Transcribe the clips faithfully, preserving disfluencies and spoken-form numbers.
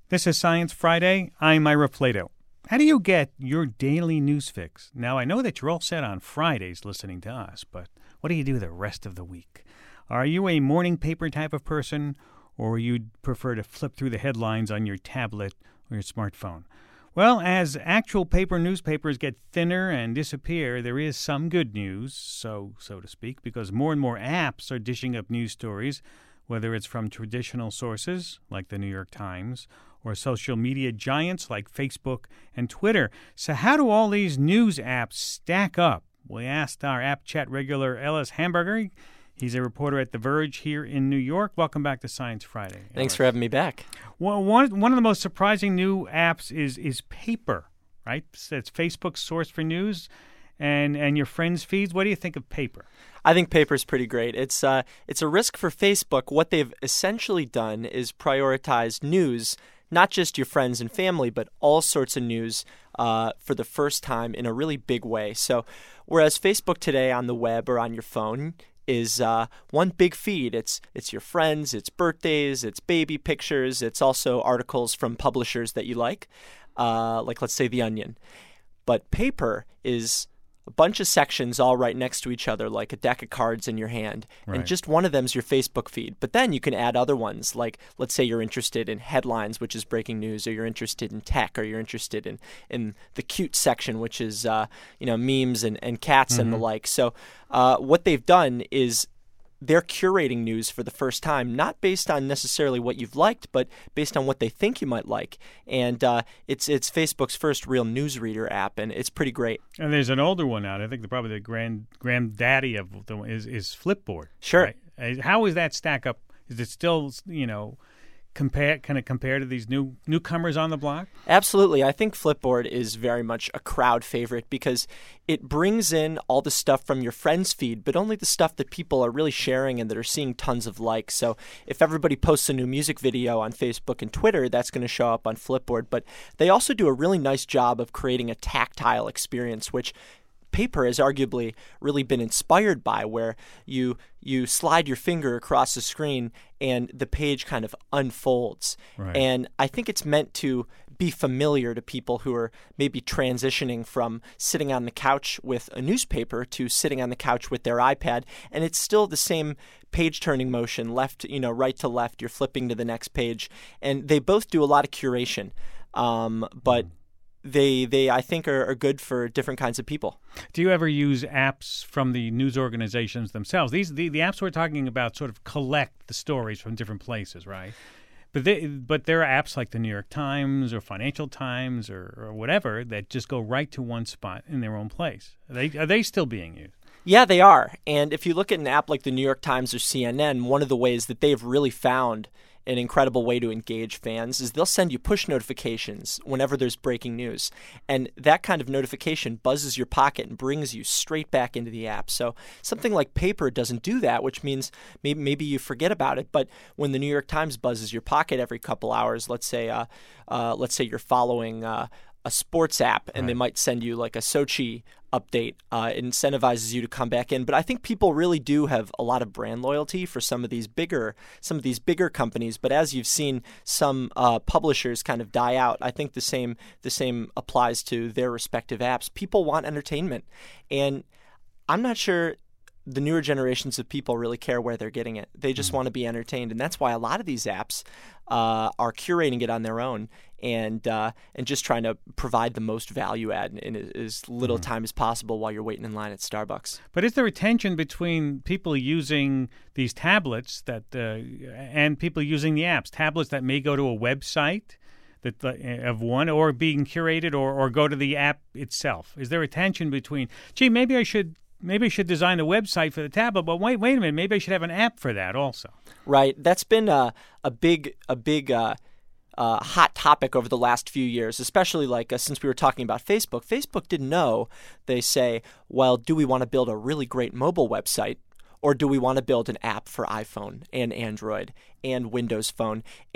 This is Science Friday. I'm Ira Plato. How do you get your daily news fix? Now, I know that you're all set on Fridays listening to us, but what do you do the rest of the week? Are you a morning paper type of person, or you'd prefer to flip through the headlines on your tablet or your smartphone? Well, as actual paper newspapers get thinner and disappear, there is some good news, so so to speak, because more and more apps are dishing up news stories, whether it's from traditional sources like the New York Times or social media giants like Facebook and Twitter. So how do all these news apps stack up? We asked our App Chat regular Ellis Hamburger. He's a reporter at The Verge here in New York. Welcome back to Science Friday. Thanks Ellis. for having me back. Well, one, one of the most surprising new apps is is Paper, right? It's Facebook's source for news and, and your friends' feeds. What do you think of Paper? I think Paper's pretty great. It's uh, it's a risk for Facebook. What they've essentially done is prioritize news, not just your friends and family, but all sorts of news uh, for the first time in a really big way. So whereas Facebook today on the web or on your phone is uh, one big feed. It's it's your friends, it's birthdays, it's baby pictures, it's also articles from publishers that you like, uh, like let's say The Onion. But Paper is a bunch of sections all right next to each other, like a deck of cards in your hand. Right. And just one of them is your Facebook feed. But then you can add other ones, like let's say you're interested in headlines, which is breaking news, or you're interested in tech, or you're interested in, in the cute section, which is uh, you know memes and, and cats mm-hmm. and the like. So uh, what they've done is they're curating news for the first time, not based on necessarily what you've liked, but based on what they think you might like. And uh, it's it's Facebook's first real newsreader app, and it's pretty great. And there's an older one out. I think the, probably the grand granddaddy of the is is Flipboard. Sure. Right? How does that stack up? Is it still, you know, compare kind of compare to these new newcomers on the block? Absolutely. I think Flipboard is very much a crowd favorite because it brings in all the stuff from your friends' feed, but only the stuff that people are really sharing and that are seeing tons of likes. So if everybody posts a new music video on Facebook and Twitter, that's going to show up on Flipboard. But they also do a really nice job of creating a tactile experience, which Paper has arguably really been inspired by, where you you slide your finger across the screen and the page kind of unfolds. Right. And I think it's meant to be familiar to people who are maybe transitioning from sitting on the couch with a newspaper to sitting on the couch with their iPad. And it's still the same page turning motion, left, you know, right to left. You're flipping to the next page. And they both do a lot of curation. Um, but mm. They, they I think, are, are good for different kinds of people. Do you ever use apps from the news organizations themselves? These the, the apps we're talking about sort of collect the stories from different places, right? But they, but there are apps like the New York Times or Financial Times or, or whatever that just go right to one spot in their own place. Are they, are they still being used? Yeah, they are. And if you look at an app like the New York Times or C N N, one of the ways that they've really found an incredible way to engage fans is they'll send you push notifications whenever there's breaking news. And that kind of notification buzzes your pocket and brings you straight back into the app. So something like Paper doesn't do that, which means maybe, maybe you forget about it. But when the New York Times buzzes your pocket every couple hours, let's say uh, uh, let's say you're following uh, a sports app and right. they might send you like a Sochi update. Uh, it incentivizes you to come back in. But I think people really do have a lot of brand loyalty for some of these bigger, some of these bigger companies. But as you've seen some uh, publishers kind of die out, I think the same the same applies to their respective apps. People want entertainment, and I'm not sure the newer generations of people really care where they're getting it. They just mm-hmm. want to be entertained, and that's why a lot of these apps uh, are curating it on their own and uh, and just trying to provide the most value add in, in as little mm-hmm. time as possible while you're waiting in line at Starbucks. But is there a tension between people using these tablets that uh, and people using the apps? Tablets that may go to a website that uh, of one, or being curated, or, or go to the app itself. Is there a tension between, gee, maybe I should maybe I should design a website for the tablet, but wait, wait a minute, maybe I should have an app for that also. Right. That's been a, a big, a big uh, uh, hot topic over the last few years, especially like uh, since we were talking about Facebook. Facebook didn't know. They say, well, do we want to build a really great mobile website, or do we want to build an app for iPhone and Android and Windows Phone? And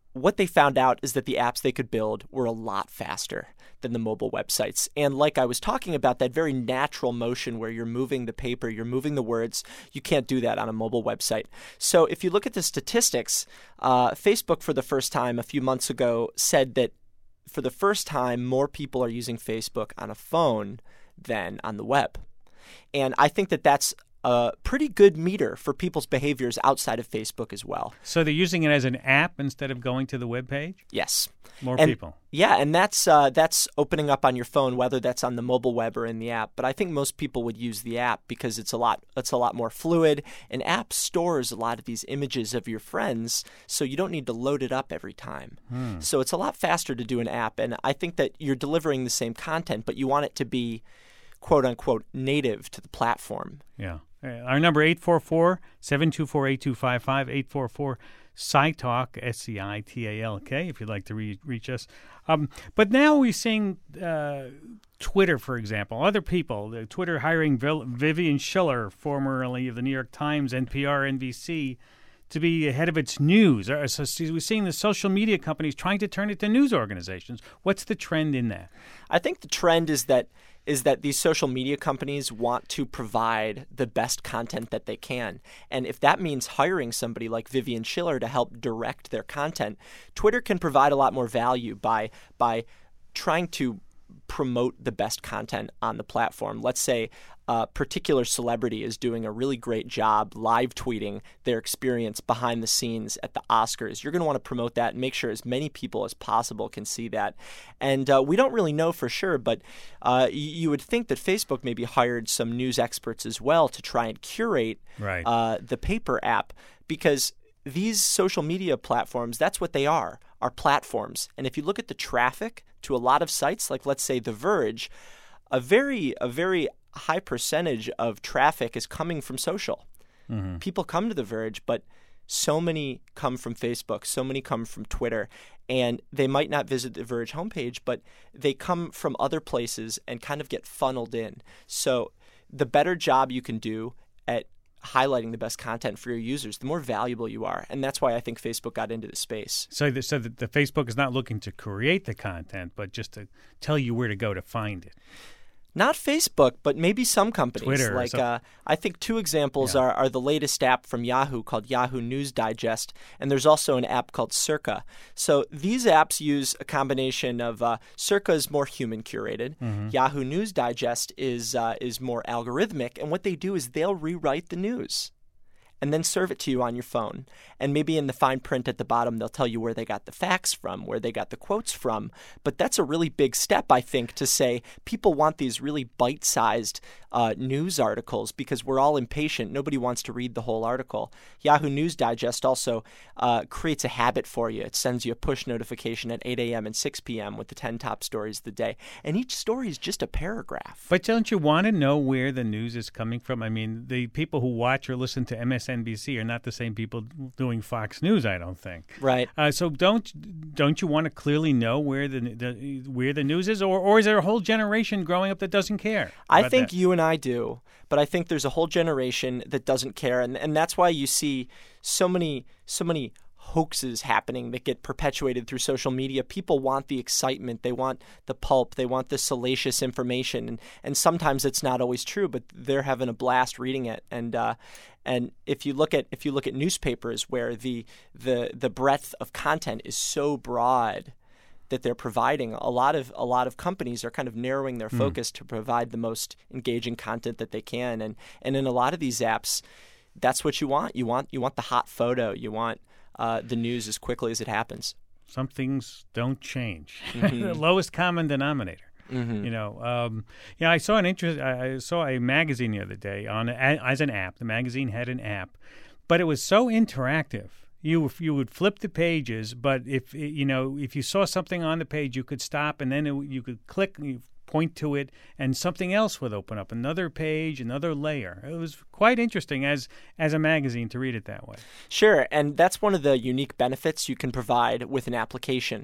what they found out is that the apps they could build were a lot faster than the mobile websites. And like I was talking about, that very natural motion where you're moving the paper, you're moving the words, you can't do that on a mobile website. So if you look at the statistics, uh, Facebook for the first time a few months ago said that for the first time, more people are using Facebook on a phone than on the web. And I think that that's a pretty good meter for people's behaviors outside of Facebook as well. So they're using it as an app instead of going to the web page? Yes. More and, people. Yeah, and that's uh, that's opening up on your phone, whether that's on the mobile web or in the app. But I think most people would use the app because it's a lot it's a lot more fluid. An app stores a lot of these images of your friends, so you don't need to load it up every time. Hmm. So it's a lot faster to do an app, and I think that you're delivering the same content, but you want it to be quote unquote native to the platform. Yeah. Our number eight four four, seven two four, eight two five five, eight four four SciTalk, S C I T A L K, if you'd like to re- reach us. Um, but now we're seeing uh, Twitter, for example, other people, the Twitter hiring Vil- Vivian Schiller, formerly of the New York Times, N P R, N B C, to be head of its news. So we're seeing the social media companies trying to turn it to news organizations. What's the trend in that? I think the trend is that is that these social media companies want to provide the best content that they can. And if that means hiring somebody like Vivian Schiller to help direct their content, Twitter can provide a lot more value by by trying to promote the best content on the platform. Let's say a particular celebrity is doing a really great job live tweeting their experience behind the scenes at the Oscars. You're going to want to promote that and make sure as many people as possible can see that. And uh, we don't really know for sure, but uh, you would think that Facebook maybe hired some news experts as well to try and curate right. uh, the paper app, because these social media platforms, that's what they are, are platforms. And if you look at the traffic to a lot of sites, like let's say The Verge, a very a very high percentage of traffic is coming from social. Mm-hmm. People come to The Verge, but so many come from Facebook, so many come from Twitter, and they might not visit the Verge homepage, but they come from other places and kind of get funneled in. So the better job you can do at highlighting the best content for your users, the more valuable you are. And that's why I think Facebook got into the space. So the, so the, the Facebook is not looking to create the content, but just to tell you where to go to find it. Not Facebook, but maybe some companies. Twitter. Like uh, I think two examples yeah. are, are the latest app from Yahoo called Yahoo News Digest, and there's also an app called Circa. So these apps use a combination of uh, Circa is more human curated. Mm-hmm. Yahoo News Digest is uh, is more algorithmic, and what they do is they'll rewrite the news and then serve it to you on your phone. And maybe in the fine print at the bottom, they'll tell you where they got the facts from, where they got the quotes from. But that's a really big step, I think, to say people want these really bite-sized uh, news articles because we're all impatient. Nobody wants to read the whole article. Yahoo News Digest also uh, creates a habit for you. It sends you a push notification at eight a.m. and six p.m. with the ten top stories of the day. And each story is just a paragraph. But don't you want to know where the news is coming from? I mean, the people who watch or listen to M S N B C are not the same people doing Fox News, I don't think. Right. Uh, so don't don't you want to clearly know where the, the where the news is, or or is there a whole generation growing up that doesn't care? I think that? you and I do, but I think there's a whole generation that doesn't care, and and that's why you see so many so many hoaxes happening that get perpetuated through social media. People want the excitement, they want the pulp, they want the salacious information, and, and sometimes it's not always true, but they're having a blast reading it. And uh, and if you look at if you look at newspapers where the the the breadth of content is so broad that they're providing, a lot of a lot of companies are kind of narrowing their focus mm. to provide the most engaging content that they can. And and in a lot of these apps, that's what you want. You want you want the hot photo. You want Uh, the news as quickly as it happens. Some things don't change. Mm-hmm. The lowest common denominator. Mm-hmm. You know, um, yeah. I saw an interest. I saw a magazine the other day on as an app. The magazine had an app, but it was so interactive. You you would flip the pages, but if you know if you saw something on the page, you could stop and then it, you could click. You point to it, and something else would open up, another page, another layer. It was quite interesting as as a magazine to read it that way. Sure, and that's one of the unique benefits you can provide with an application.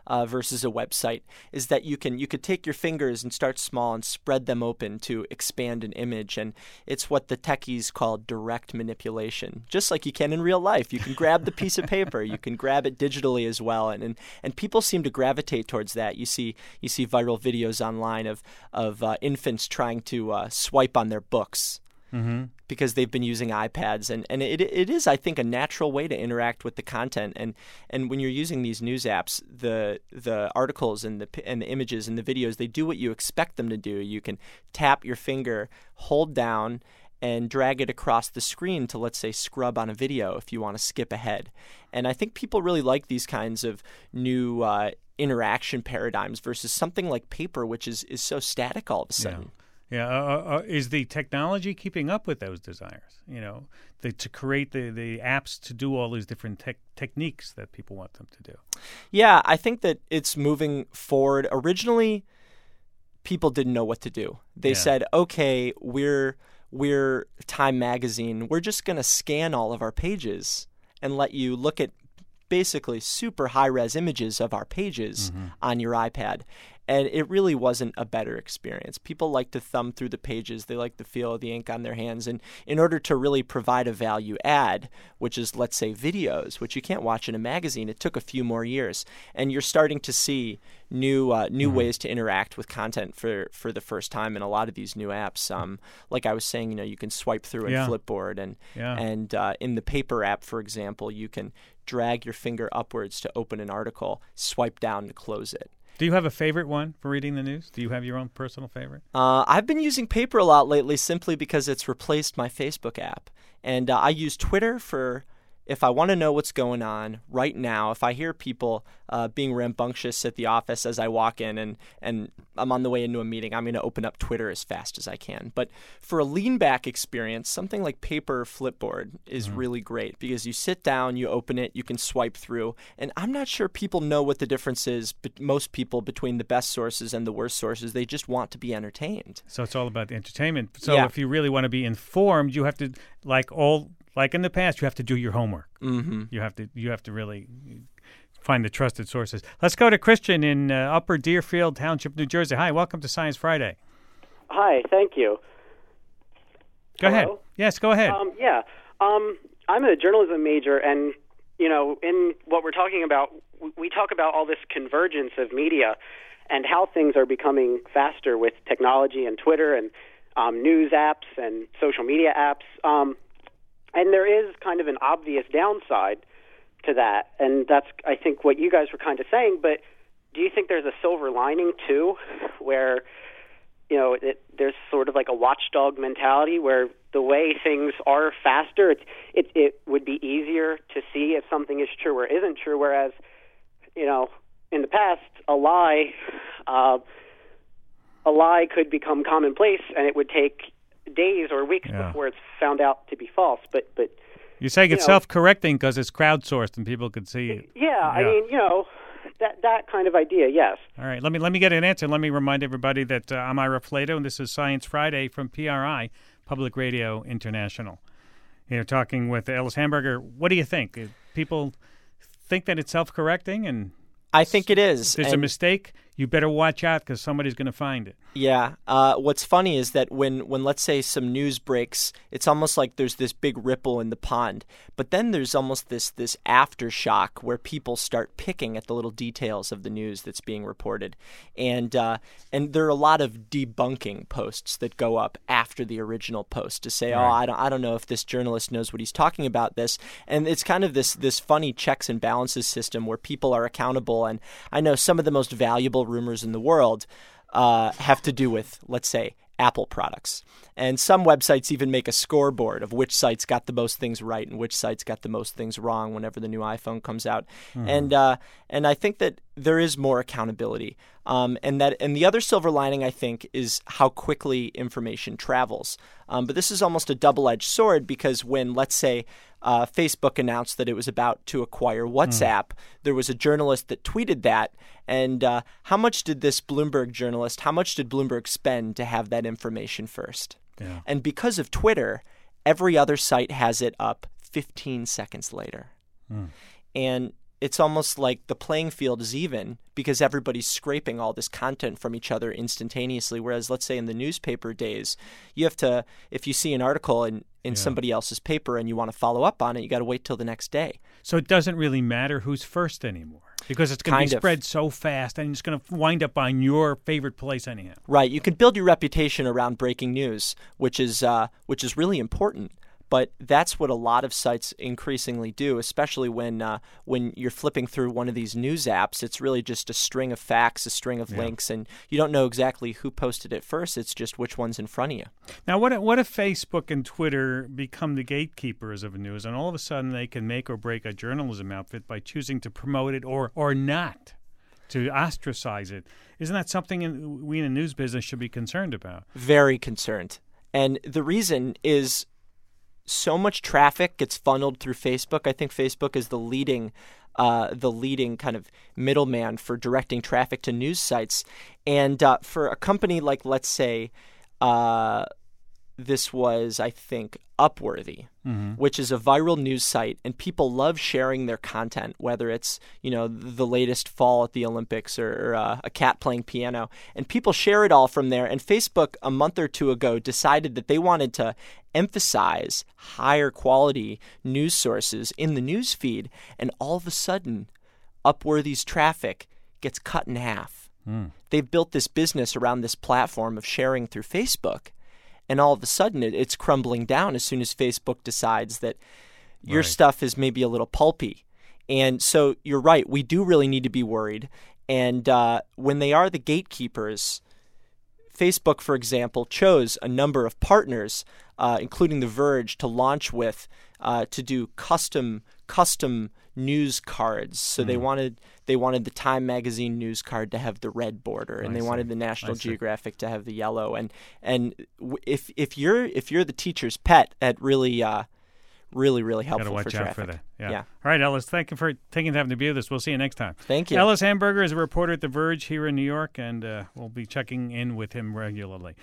uh, versus a website is that you can you could take your fingers and start small and spread them open to expand an image, and it's what the techies call direct manipulation. Just like you can in real life, you can grab the piece of paper, you can grab it digitally as well, and and, and people seem to gravitate towards that. You see you see viral videos online of of uh, infants trying to uh, swipe on their books. Mm-hmm. Because they've been using iPads, and, and it it is, I think, a natural way to interact with the content. And, and when you're using these news apps, the the articles and the and the images and the videos, they do what you expect them to do. You can tap your finger, hold down, and drag it across the screen to, let's say, scrub on a video if you want to skip ahead. And I think people really like these kinds of new uh, interaction paradigms versus something like paper, which is, is so static all of a sudden. Yeah. Yeah, uh, uh, is the technology keeping up with those desires? You know, the, to create the, the apps to do all these different tech techniques that people want them to do. Yeah, I think that it's moving forward. Originally, people didn't know what to do. They yeah. said, "Okay, we're we're Time Magazine. We're just going to scan all of our pages and let you look at basically super high-res images of our pages mm-hmm. on your iPad." And it really wasn't a better experience. People like to thumb through the pages. They like the feel of the ink on their hands. And in order to really provide a value add, which is, let's say, videos, which you can't watch in a magazine, it took a few more years. And you're starting to see new uh, new mm-hmm. ways to interact with content for, for the first time in a lot of these new apps. Um, like I was saying, you know, you can swipe through in yeah. Flipboard. And, yeah. and uh, in the paper app, for example, you can drag your finger upwards to open an article, swipe down to close it. Do you have a favorite one for reading the news? Do you have your own personal favorite? Uh, I've been using paper a lot lately simply because it's replaced my Facebook app. And uh, I use Twitter for if I want to know what's going on right now. If I hear people uh, being rambunctious at the office as I walk in and, and I'm on the way into a meeting, I'm going to open up Twitter as fast as I can. But for a lean-back experience, something like paper Flipboard is mm-hmm. really great because you sit down, you open it, you can swipe through. And I'm not sure people know what the difference is, but most people, between the best sources and the worst sources. They just want to be entertained. So it's all about the entertainment. So yeah. if you really want to be informed, you have to, like all... Like in the past, you have to do your homework. Mm-hmm. You have to you have to really find the trusted sources. Let's go to Christian in uh, Upper Deerfield Township, New Jersey. Hi, welcome to Science Friday. Hi, thank you. Go Hello? ahead. Yes, go ahead. Um, yeah, um, I'm a journalism major, and you know, in what we're talking about, we talk about all this convergence of media and how things are becoming faster with technology and Twitter and um, news apps and social media apps. Um, And there is kind of an obvious downside to that, and that's, I think, what you guys were kind of saying. But do you think there's a silver lining, too, where, you know, it, there's sort of like a watchdog mentality where the way things are faster, it, it, it would be easier to see if something is true or isn't true, whereas, you know, in the past, a lie, uh, a lie could become commonplace, and it would take days or weeks yeah. before it's found out to be false. But but you're saying you it's know, self-correcting because it's crowdsourced and people could see it. Yeah, yeah, I mean, you know, that that kind of idea, yes. All right, let me let me get an answer. Let me remind everybody that uh, I'm Ira Flato, and this is Science Friday from P R I, Public Radio International. You're talking with Ellis Hamburger. What do you think? People think that it's self-correcting, and I think it is. If there's and a mistake, you better watch out because somebody's going to find it. Yeah. Uh, what's funny is that when, when, let's say, some news breaks, it's almost like there's this big ripple in the pond. But then there's almost this this aftershock where people start picking at the little details of the news that's being reported. And uh, and there are a lot of debunking posts that go up after the original post to say, right. oh, I don't, I don't know if this journalist knows what he's talking about this. And it's kind of this, this funny checks and balances system where people are accountable. And I know some of the most valuable rumors in the world uh, have to do with, let's say, Apple products. And some websites even make a scoreboard of which sites got the most things right and which sites got the most things wrong whenever the new iPhone comes out. Mm. And uh, and I think that there is more accountability. Um, and that and the other silver lining, I think, is how quickly information travels. Um, but this is almost a double-edged sword because when, let's say, uh, Facebook announced that it was about to acquire WhatsApp, mm. there was a journalist that tweeted that. And uh, how much did this Bloomberg journalist, how much did Bloomberg spend to have that information first? Yeah. And because of Twitter, every other site has it up fifteen seconds later. Mm. And it's almost like the playing field is even because everybody's scraping all this content from each other instantaneously. Whereas, let's say in the newspaper days, you have to, if you see an article in, in yeah. somebody else's paper and you want to follow up on it, you got to wait till the next day. So it doesn't really matter who's first anymore because it's going to be of. spread so fast and it's going to wind up on your favorite place anyhow. Right. You can build your reputation around breaking news, which is uh, which is really important. But that's what a lot of sites increasingly do, especially when uh, when you're flipping through one of these news apps. It's really just a string of facts, a string of yeah. links, and you don't know exactly who posted it first. It's just which one's in front of you. Now, what if, what if Facebook and Twitter become the gatekeepers of news, and all of a sudden they can make or break a journalism outfit by choosing to promote it or, or not, to ostracize it? Isn't that something in, we in the news business should be concerned about? Very concerned. And the reason is so much traffic gets funneled through Facebook. I think Facebook is the leading uh, the leading kind of middleman for directing traffic to news sites. And uh, for a company like, let's say, uh, this was, I think, Upworthy, mm-hmm. which is a viral news site, and people love sharing their content, whether it's, you know, the latest fall at the Olympics or uh, a cat playing piano, and people share it all from there. And Facebook, a month or two ago, decided that they wanted to emphasize higher quality news sources in the news feed, and all of a sudden, Upworthy's traffic gets cut in half. Mm. They've built this business around this platform of sharing through Facebook. And all of a sudden, it, it's crumbling down as soon as Facebook decides that your right. stuff is maybe a little pulpy. And so you're right. We do really need to be worried. And uh, when they are the gatekeepers, Facebook, for example, chose a number of partners, uh, including The Verge, to launch with uh, to do custom custom news cards. So mm. they wanted they wanted the Time magazine news card to have the red border, and I they see. wanted the National Geographic to have the yellow. And and if if you're if you're the teacher's pet, that really uh, really really helpful watch for traffic. Out for that. Yeah. yeah. All right, Ellis. Thank you for taking time to be with us. We'll see you next time. Thank you. Ellis Hamburger is a reporter at The Verge here in New York, and uh, we'll be checking in with him regularly.